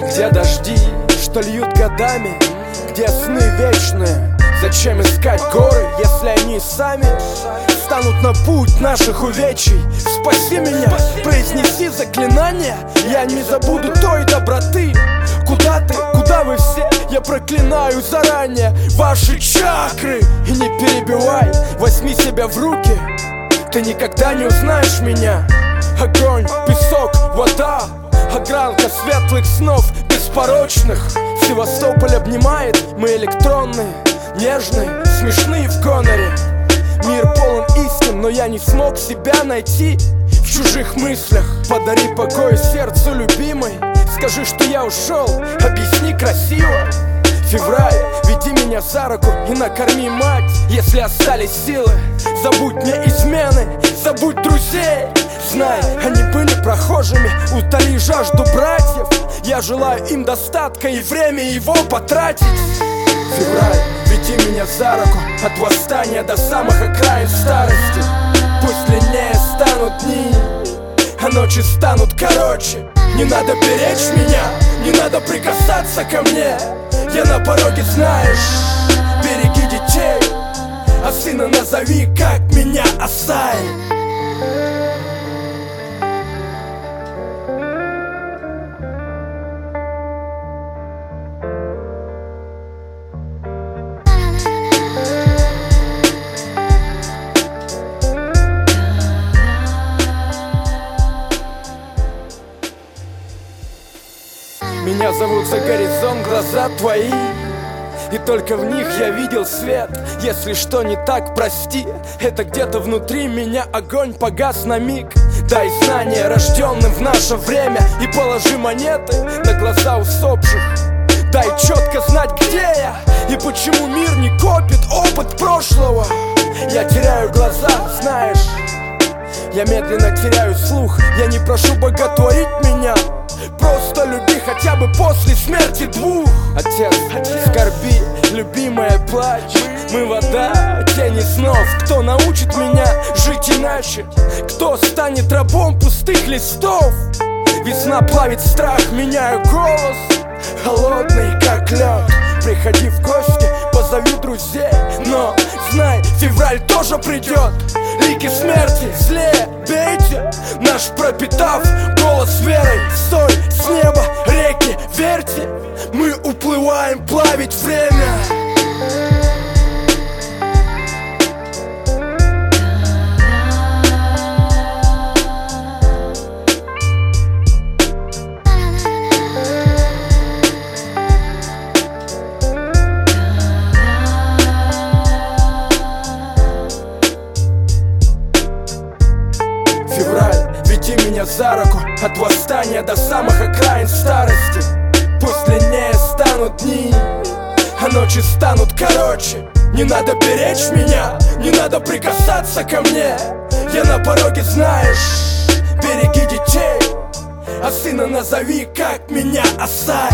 Где дожди, что льют годами, где сны вечные. Зачем искать горы, если они сами станут на путь наших увечий? Спаси меня, произнеси заклинание, я не забуду той доброты. Куда ты, куда вы все? Я проклинаю заранее ваши чакры. И не перебивай, возьми себя в руки, ты никогда не узнаешь меня. Огонь, песок, вода, огранка светлых снов беспорочных. Севастополь обнимает, мы электронные, нежные, смешные в Коноре. Мир полон истин, но я не смог себя найти в чужих мыслях. Подари покой сердцу любимой, скажи, что я ушел, объясни красиво. Февраль, веди меня за руку и накорми мать, если остались силы. Забудь мне измены, забудь друзей. Знай, они были прохожими, утоли жажду братьев. Я желаю им достатка и время его потратить. Февраль, веди меня за руку от восстания до самых окраин старости. Пусть длиннее станут дни, а ночи станут короче. Не надо беречь меня, не надо прикасаться ко мне. Я на пороге, знаешь, береги детей, а сына назови, как меня, Асай. Меня зовут за горизонт глаза твои, и только в них я видел свет. Если что не так, прости, это где-то внутри меня огонь погас на миг. Дай знания рожденным в наше время и положи монеты на глаза усопших. Дай четко знать, где я и почему мир не копит опыт прошлого. Я теряю глаза, знаешь, я медленно теряю слух. Я не прошу боготворить меня, просто люби хотя бы после смерти двух. Отец, скорби, любимая, плачь. Мы вода, тени снов. Кто научит меня жить иначе? Кто станет рабом пустых листов? Весна плавит страх, меняю голос, холодный как лед. Приходи в гости, позови друзей, но знай, февраль тоже придет. Лики смерти злее бейте, наш пропитав голос верой. Соль с неба, реки, верьте, мы уплываем плавить время. Февраль, веди меня за руку от восстания до самых окраин старости. Пусть длиннее станут дни, а ночи станут короче. Не надо беречь меня, не надо прикасаться ко мне. Я на пороге, знаешь, береги детей, а сына назови, как меня, Асай.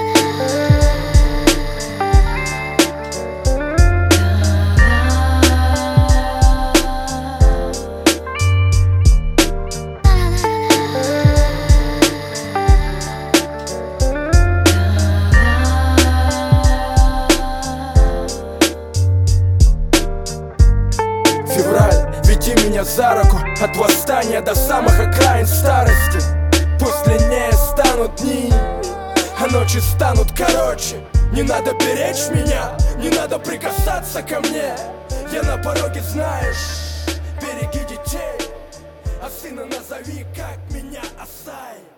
Февраль, веди меня за руку от восстания до самых окраин старости. Пусть длиннее станут дни, а ночи станут короче. Не надо беречь меня, не надо прикасаться ко мне. Я на пороге, знаешь, береги детей, а сына назови, как меня, Асай.